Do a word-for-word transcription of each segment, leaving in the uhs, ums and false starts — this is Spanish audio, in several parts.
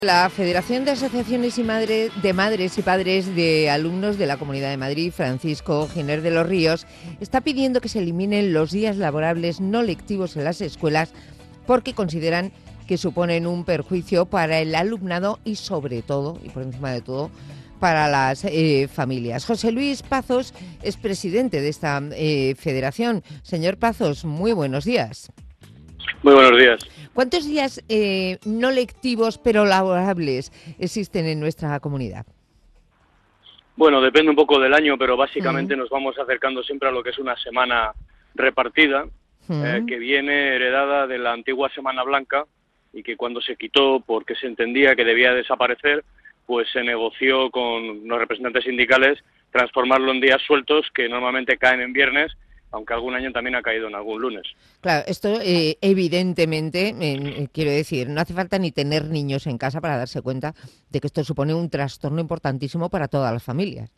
La Federación de Asociaciones y Madre, de Madres y Padres de Alumnos de la Comunidad de Madrid, Francisco Giner de los Ríos, está pidiendo que se eliminen los días laborables no lectivos en las escuelas porque consideran que suponen un perjuicio para el alumnado y sobre todo, y por encima de todo, para las eh, familias. José Luis Pazos es presidente de esta eh, federación. Señor Pazos, muy buenos días. Muy buenos días. ¿Cuántos días eh, no lectivos pero laborables existen en nuestra comunidad? Bueno, depende un poco del año, pero básicamente Mm. nos vamos acercando siempre a lo que es una semana repartida, Mm. eh, que viene heredada de la antigua Semana Blanca y que cuando se quitó porque se entendía que debía desaparecer, pues se negoció con los representantes sindicales transformarlo en días sueltos que normalmente caen en viernes, aunque algún año también ha caído en algún lunes. Claro, esto eh, evidentemente, eh, quiero decir, no hace falta ni tener niños en casa para darse cuenta de que esto supone un trastorno importantísimo para todas las familias.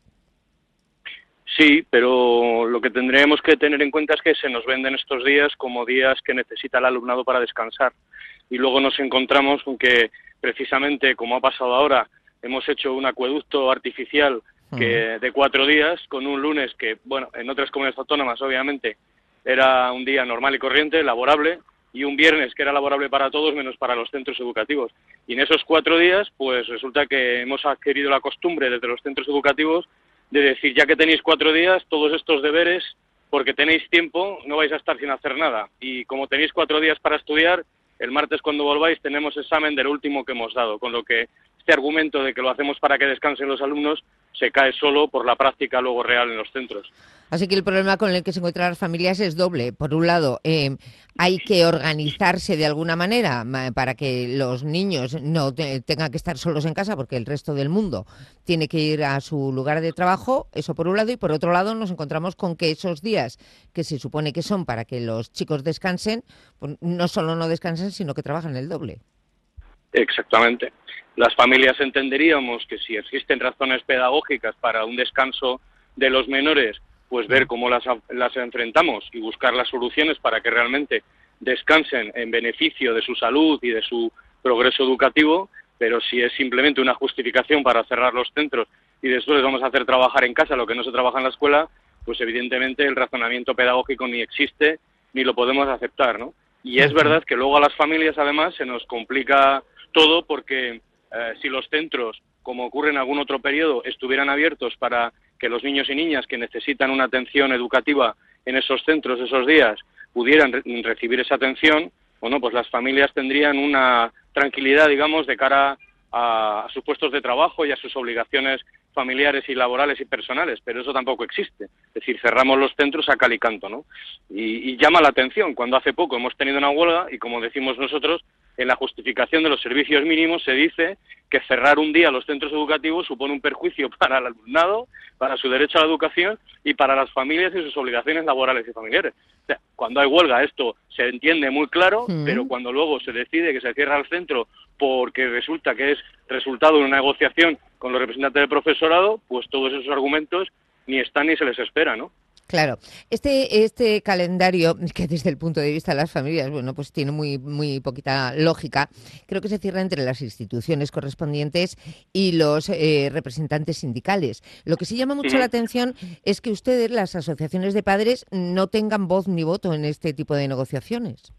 Sí, pero lo que tendríamos que tener en cuenta es que se nos venden estos días como días que necesita el alumnado para descansar. Y luego nos encontramos con que, precisamente, como ha pasado ahora, hemos hecho un acueducto artificial que de cuatro días, con un lunes que, bueno, en otras comunidades autónomas, obviamente, era un día normal y corriente, laborable, y un viernes que era laborable para todos, menos para los centros educativos. Y en esos cuatro días, pues resulta que hemos adquirido la costumbre desde los centros educativos de decir, ya que tenéis cuatro días, todos estos deberes, porque tenéis tiempo, no vais a estar sin hacer nada. Y como tenéis cuatro días para estudiar, el martes cuando volváis tenemos examen del último que hemos dado, con lo que este argumento de que lo hacemos para que descansen los alumnos se cae solo por la práctica luego real en los centros. Así que el problema con el que se encuentran las familias es doble. Por un lado, eh, hay que organizarse de alguna manera para que los niños no te, tengan que estar solos en casa porque el resto del mundo tiene que ir a su lugar de trabajo, eso por un lado, y por otro lado nos encontramos con que esos días que se supone que son para que los chicos descansen, pues no solo no descansan, sino que trabajan el doble. Exactamente. Las familias entenderíamos que si existen razones pedagógicas para un descanso de los menores, pues ver cómo las, las enfrentamos y buscar las soluciones para que realmente descansen en beneficio de su salud y de su progreso educativo, pero si es simplemente una justificación para cerrar los centros y después les vamos a hacer trabajar en casa lo que no se trabaja en la escuela, pues evidentemente el razonamiento pedagógico ni existe ni lo podemos aceptar, ¿no? Y es verdad que luego a las familias además se nos complica todo porque eh, si los centros, como ocurre en algún otro periodo, estuvieran abiertos para que los niños y niñas que necesitan una atención educativa en esos centros esos días pudieran re- recibir esa atención, bueno, pues las familias tendrían una tranquilidad, digamos, de cara a, a sus puestos de trabajo y a sus obligaciones familiares y laborales y personales, pero eso tampoco existe. Es decir, cerramos los centros a cal y canto, ¿no? Y, y llama la atención cuando hace poco hemos tenido una huelga y, como decimos nosotros, en la justificación de los servicios mínimos se dice que cerrar un día los centros educativos supone un perjuicio para el alumnado, para su derecho a la educación y para las familias y sus obligaciones laborales y familiares. O sea, cuando hay huelga esto se entiende muy claro, mm. pero cuando luego se decide que se cierra el centro porque resulta que es resultado de una negociación con los representantes del profesorado, pues todos esos argumentos ni están ni se les espera, ¿no? Claro, este este calendario, que desde el punto de vista de las familias, bueno, pues tiene muy muy poquita lógica, creo que se cierra entre las instituciones correspondientes y los eh, representantes sindicales. Lo que sí llama mucho la atención es que ustedes, las asociaciones de padres, no tengan voz ni voto en este tipo de negociaciones.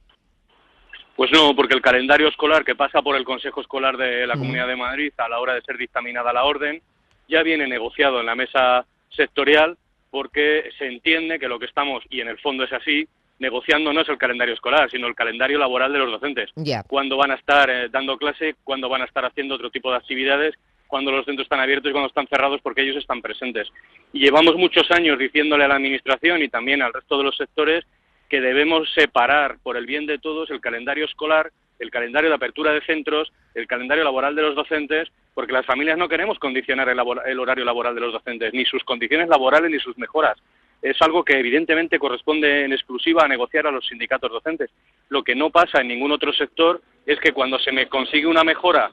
Pues no, porque el calendario escolar que pasa por el Consejo Escolar de la Mm. Comunidad de Madrid a la hora de ser dictaminada la orden ya viene negociado en la mesa sectorial, porque se entiende que lo que estamos, y en el fondo es así, negociando no es el calendario escolar, sino el calendario laboral de los docentes. Yeah. Cuándo van a estar eh, dando clase, cuándo van a estar haciendo otro tipo de actividades, cuándo los centros están abiertos y cuándo están cerrados, porque ellos están presentes. Y llevamos muchos años diciéndole a la Administración y también al resto de los sectores que debemos separar, por el bien de todos, el calendario escolar, el calendario de apertura de centros, el calendario laboral de los docentes, porque las familias no queremos condicionar el, labor- el horario laboral de los docentes, ni sus condiciones laborales ni sus mejoras. Es algo que evidentemente corresponde en exclusiva a negociar a los sindicatos docentes. Lo que no pasa en ningún otro sector es que cuando se me consigue una mejora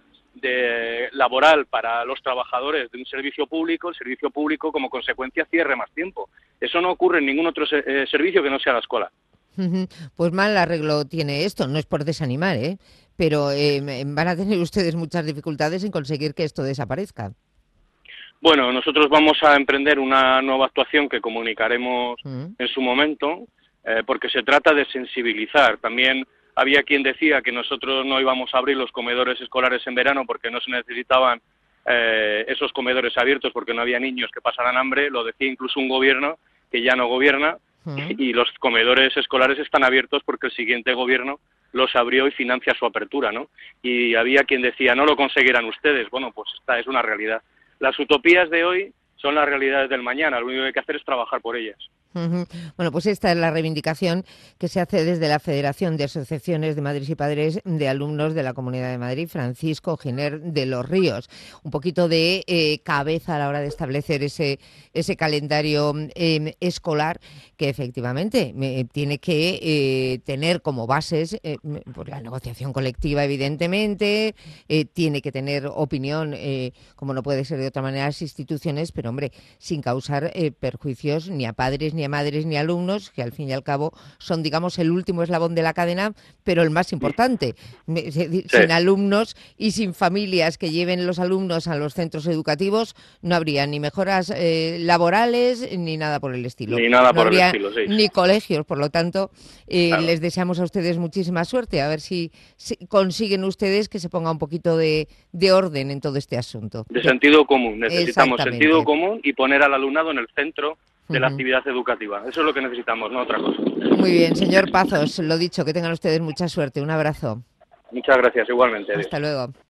de laboral para los trabajadores de un servicio público, el servicio público como consecuencia cierre más tiempo. Eso no ocurre en ningún otro eh, servicio que no sea la escuela. Pues mal arreglo tiene esto, no es por desanimar, ¿eh? pero eh, van a tener ustedes muchas dificultades en conseguir que esto desaparezca. Bueno, nosotros vamos a emprender una nueva actuación que comunicaremos mm. en su momento, eh, porque se trata de sensibilizar. También había quien decía que nosotros no íbamos a abrir los comedores escolares en verano porque no se necesitaban eh, esos comedores abiertos porque no había niños que pasaran hambre. Lo decía incluso un gobierno que ya no gobierna mm. y los comedores escolares están abiertos porque el siguiente gobierno los abrió y financia su apertura, ¿no? Y había quien decía, no lo conseguirán ustedes. Bueno, pues esta es una realidad. Las utopías de hoy son las realidades del mañana, lo único que hay que hacer es trabajar por ellas. Uh-huh. Bueno, pues esta es la reivindicación que se hace desde la Federación de Asociaciones de Madres y Padres de Alumnos de la Comunidad de Madrid, Francisco Giner de los Ríos. Un poquito de eh, cabeza a la hora de establecer ese, ese calendario eh, escolar que efectivamente eh, tiene que eh, tener como bases eh, pues la negociación colectiva, evidentemente, eh, tiene que tener opinión, eh, como no puede ser de otra manera, las instituciones, pero hombre, sin causar eh, perjuicios ni a padres ni ni a madres ni a alumnos, que al fin y al cabo son, digamos, el último eslabón de la cadena, pero el más importante. Sí. Sin alumnos y sin familias que lleven los alumnos a los centros educativos, no habría ni mejoras eh, laborales ni nada por el estilo. Ni nada no por habría el estilo, sí. Ni colegios, por lo tanto, eh, claro. les deseamos a ustedes muchísima suerte, a ver si, si consiguen ustedes que se ponga un poquito de, de orden en todo este asunto. De sentido común, necesitamos sentido común y poner al alumnado en el centro de la actividad educativa. Eso es lo que necesitamos, no otra cosa. Muy bien, señor Pazos, lo dicho, que tengan ustedes mucha suerte. Un abrazo. Muchas gracias, igualmente. Hasta luego.